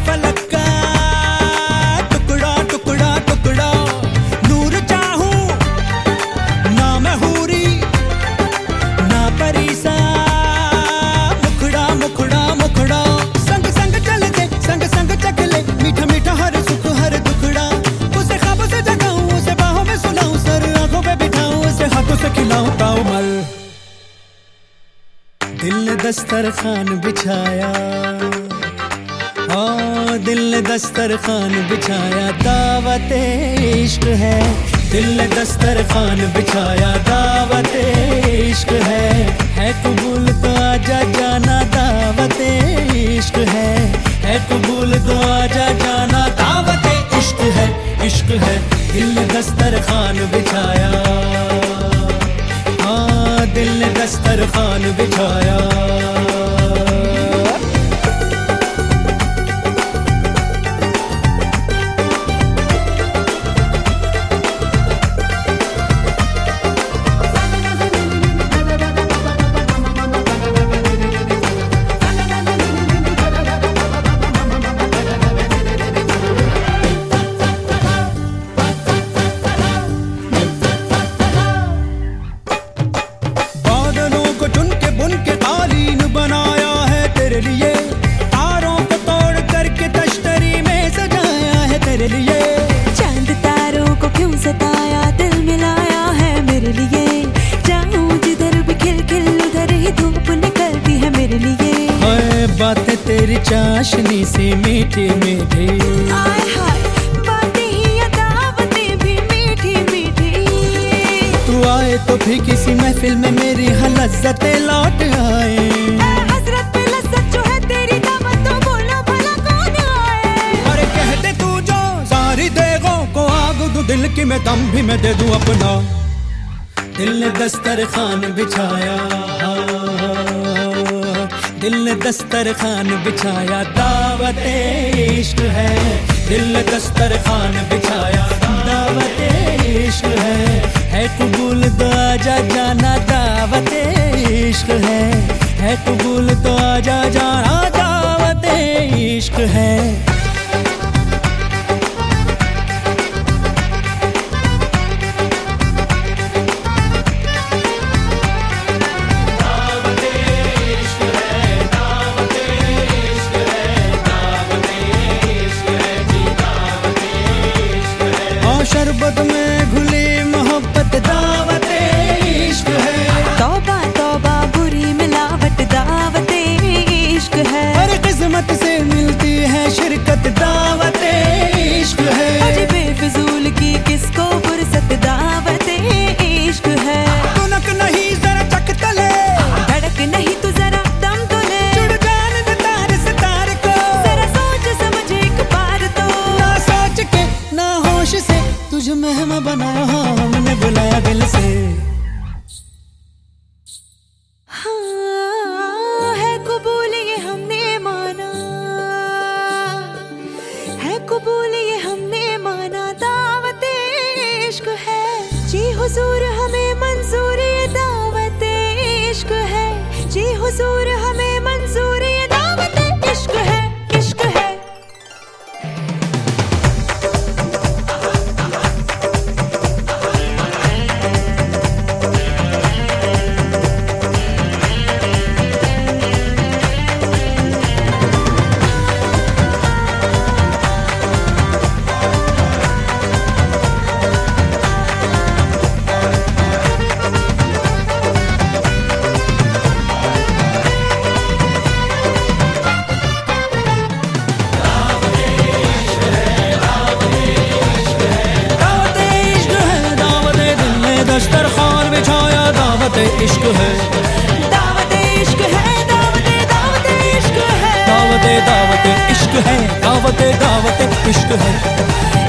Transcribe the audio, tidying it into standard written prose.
फलक का टुकड़ा टुकड़ा टुकड़ा, नूर चाहूं ना मैं हूरी ना परीसा, मुखड़ा मुखड़ा मुखड़ा, संग संग चल दे संग संग चक ले, मीठा मीठा हर सुख हर दुखड़ा, उसे ख्वाबों से जगाऊं उसे बाहों में सुलाऊं, सर आंखों पे बिठाऊं उसे हाथों से खिलाऊं ताउमल। दिल ने दस्तरखान बिछाया, हाँ दिल ने दस्तरखान बिछाया, दावत इश्क है। दिल ने दस्तरखान बिछाया, दावत इश्क है कबूल तो आजा जाना, दावत इश्क है कबूल तो आजा जाना, दावत इश्क है। दिल ने दस्तरखान बिछाया, हाँ दिल ने दस्तरखान बिछाया। चांद तारों को क्यों सताया, दिल मिलाया है मेरे लिए, जाऊं जिधर भी खिल खिल उधर ही धूप निकलती है मेरे लिए। हाय बातें तेरी चाशनी सी मीठी मीठी, हाय हाय बातें ही दावतें भी मीठी मीठी, तू आए तो भी किसी महफिल में मेरी लज्जतें लौट आए, हसरत पे लज्जत जो है तेरी दावत, तो बोलो भला कौन आए। अरे कह दे तू जो सारी देगों को आग दूं, दिल की मैं दम भी मैं दे दूं अपना। दिल ने दस्तरखान बिछाया, दिल ने दस्तरखान बिछाया, दावत इश्क है। दिल ने दस्तरखान बिछाया, दावत इश्क है कबूल तो आजा जाना, दावत इश्क है कबूल तो आजा जाना, दावत इश्क है। शरबत में घुली मोहब्बत, दावत इश्क है। तौबा तौबा बुरी मिलावट, दावत इश्क है। हर किस्मत से मिलती है शिरकत, दावत इश्क है। अजी बेफिजूल की किसको फुर्सत, दावत इश्क है। तुनक नहीं जरा चक तले, धड़क नहीं तू जरा दम तो ले, जुड़ जाने दे तार से तार को, जरा सोच समझ एक बार तो, ना सोच के ना होश से तुझे मेहमा बनाया, हमने बुलाया दिल से। हाँ है कबूल ये हमने माना, है कबूल ये हमने माना, दावत इश्क है। जी हुजूर हमें मंजूर ये दावत इश्क है, जी हुजूर हमें मंजूर ये दावत इश्क है, इश्क है। दस्तरखान बिछाया, दावत इश्क है। दावत इश्क है, दावत इश्क है, दावत इश्क है, दावत इश्क है।